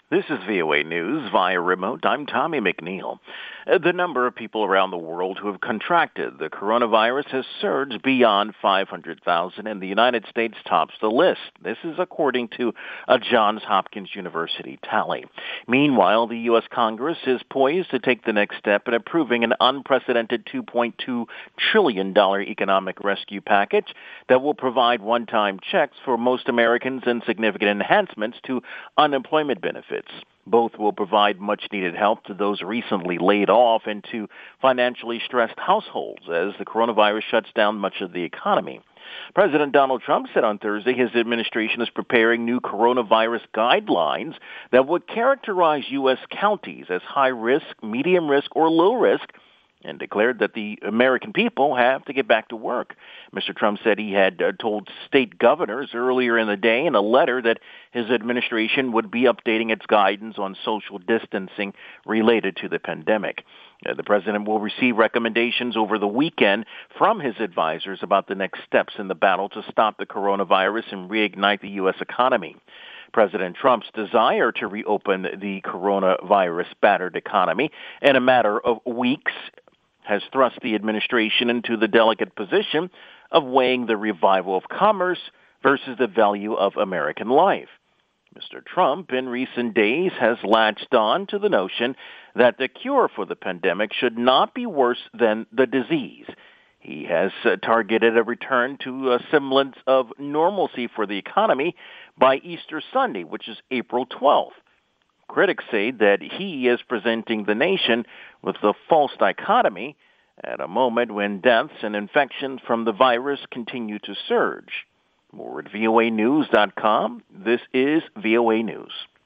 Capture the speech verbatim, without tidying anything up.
This is V O A News via remote. I'm Tommy McNeil. Uh, The number of people around the world who have contracted the coronavirus has surged beyond five hundred thousand, and the United States tops the list. This is according to a Johns Hopkins University tally. Meanwhile, the U S. Congress is poised to take the next step in approving an unprecedented two point two trillion dollars economic rescue package that will provide one-time checks for most Americans and significant enhancements to unemployment benefits. Both will provide much-needed help to those recently laid off and to financially stressed households as the coronavirus shuts down much of the economy. President Donald Trump said on Thursday his administration is preparing new coronavirus guidelines that would characterize U S counties as high risk, medium risk, or low risk, and declared that the American people have to get back to work. Mister Trump said he had uh, told state governors earlier in the day in a letter that his administration would be updating its guidance on social distancing related to the pandemic. Uh, the president will receive recommendations over the weekend from his advisors about the next steps in the battle to stop the coronavirus and reignite the U S economy. President Trump's desire to reopen the coronavirus-battered economy in a matter of weeks has thrust the administration into the delicate position of weighing the revival of commerce versus the value of American life. Mister Trump, in recent days, has latched on to the notion that the cure for the pandemic should not be worse than the disease. He has uh, targeted a return to a semblance of normalcy for the economy by Easter Sunday, which is April twelfth. Critics say that he is presenting the nation with a false dichotomy at a moment when deaths and infections from the virus continue to surge. More at V O A news dot com. This is V O A News.